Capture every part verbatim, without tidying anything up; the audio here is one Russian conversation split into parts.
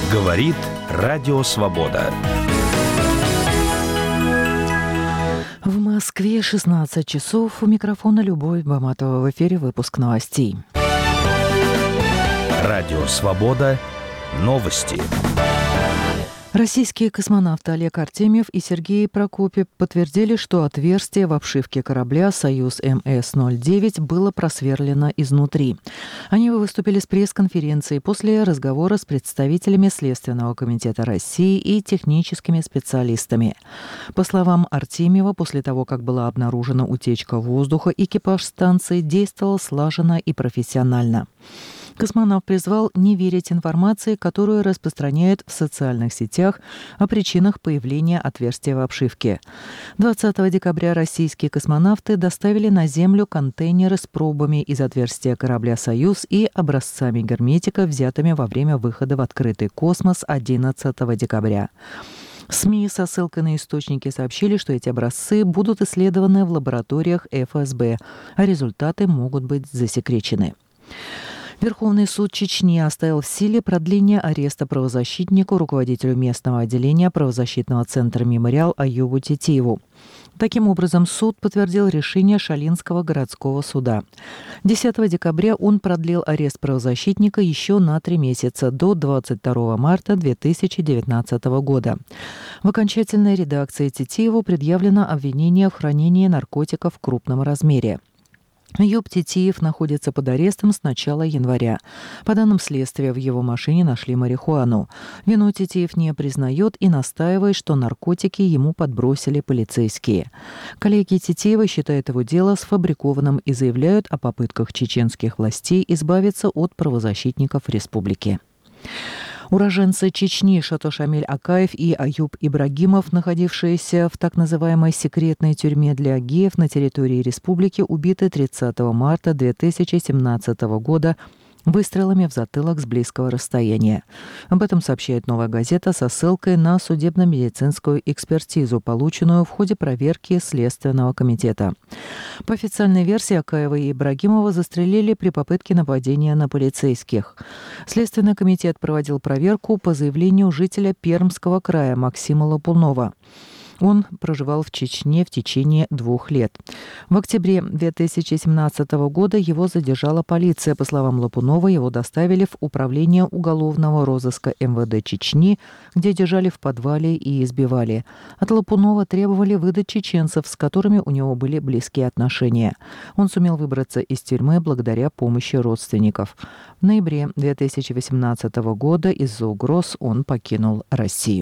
Говорит Радио Свобода. В Москве шестнадцать часов. У микрофона Любовь Баматова. В эфире выпуск новостей. Радио Свобода. Новости. Российские космонавты Олег Артемьев и Сергей Прокопьев подтвердили, что отверстие в обшивке корабля «Союз эм эс ноль девять» было просверлено изнутри. Они выступили с пресс-конференцией после разговора с представителями Следственного комитета России и техническими специалистами. По словам Артемьева, после того, как была обнаружена утечка воздуха, экипаж станции действовал слаженно и профессионально. Космонавт призвал не верить информации, которую распространяют в социальных сетях о причинах появления отверстия в обшивке. двадцатого декабря российские космонавты доставили на Землю контейнеры с пробами из отверстия корабля «Союз» и образцами герметика, взятыми во время выхода в открытый космос одиннадцатого декабря. СМИ со ссылкой на источники сообщили, что эти образцы будут исследованы в лабораториях эф эс бэ, а результаты могут быть засекречены. Верховный суд Чечни оставил в силе продление ареста правозащитнику, руководителю местного отделения правозащитного центра «Мемориал» Аюбу Титиеву. Таким образом, суд подтвердил решение Шалинского городского суда. десятого декабря он продлил арест правозащитника еще на три месяца, до двадцать второго марта две тысячи девятнадцатого года. В окончательной редакции Титиеву предъявлено обвинение в хранении наркотиков в крупном размере. Аюб Титиев находится под арестом с начала января. По данным следствия, в его машине нашли марихуану. Вину Титиев не признает и настаивает, что наркотики ему подбросили полицейские. Коллеги Титиева считают его дело сфабрикованным и заявляют о попытках чеченских властей избавиться от правозащитников республики. Уроженцы Чечни Шато-Шамиль Акаев и Аюб Ибрагимов, находившиеся в так называемой секретной тюрьме для геев на территории республики, убиты тридцатого марта две тысячи семнадцатого года выстрелами в затылок с близкого расстояния. Об этом сообщает «Новая газета» со ссылкой на судебно-медицинскую экспертизу, полученную в ходе проверки Следственного комитета. По официальной версии, Акаева и Ибрагимова застрелили при попытке нападения на полицейских. Следственный комитет проводил проверку по заявлению жителя Пермского края Максима Лопунова. Он проживал в Чечне в течение двух лет. В октябре две тысячи семнадцатого года его задержала полиция. По словам Лопунова, его доставили в управление уголовного розыска эм вэ дэ Чечни, где держали в подвале и избивали. От Лопунова требовали выдать чеченцев, с которыми у него были близкие отношения. Он сумел выбраться из тюрьмы благодаря помощи родственников. В ноябре две тысячи восемнадцатого года из-за угроз он покинул Россию.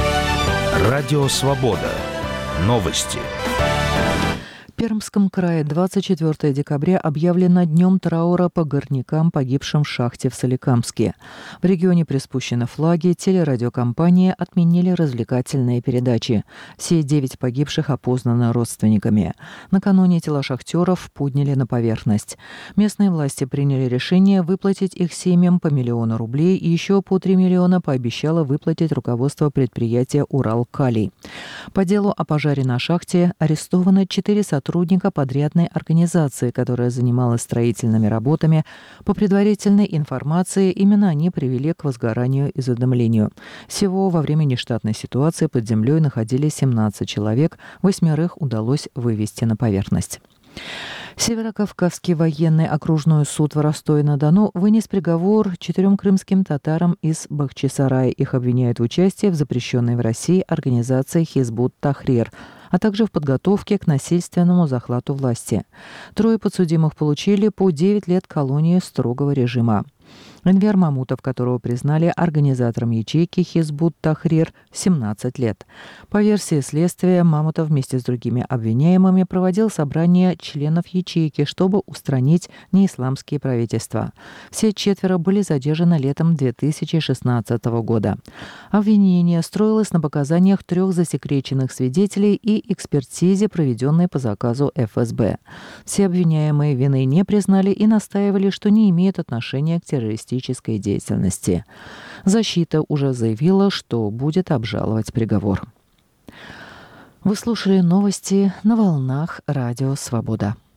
Радио Свобода. Новости. В Пермском крае двадцать четвёртого декабря объявлено днем траура по горнякам, погибшим в шахте в Соликамске. В регионе приспущены флаги, телерадиокомпании отменили развлекательные передачи. Все девять погибших опознаны родственниками. Накануне тела шахтеров подняли на поверхность. Местные власти приняли решение выплатить их семьям по миллиону рублей и еще по три миллиона пообещало выплатить руководство предприятия «Уралкалий». По делу о пожаре на шахте арестованы четыре сотрудника сотрудника подрядной организации, которая занималась строительными работами. По предварительной информации, именно они привели к возгоранию и задымлению. Всего во время нештатной ситуации под землей находились семнадцать человек, восьмерых удалось вывести на поверхность. Северокавказский военный окружной суд в Ростове-на-Дону вынес приговор четырем крымским татарам из Бахчисарая. Их обвиняют в участии в запрещенной в России организации «Хизбут-Тахрир», а также в подготовке к насильственному захвату власти. Трое подсудимых получили по девять лет колонии строгого режима. Энвер Мамутов, которого признали организатором ячейки «Хизбут-Тахрир», семнадцать лет. По версии следствия, Мамутов вместе с другими обвиняемыми проводил собрание членов ячейки, чтобы устранить неисламские правительства. Все четверо были задержаны летом две тысячи шестнадцатого года. Обвинение строилось на показаниях трех засекреченных свидетелей и экспертизе, проведенной по заказу эф эс бэ. Все обвиняемые вины не признали и настаивали, что не имеют отношения к террористической деятельности. Защита уже заявила, что будет обжаловать приговор. Вы слушали новости на волнах Радио Свобода.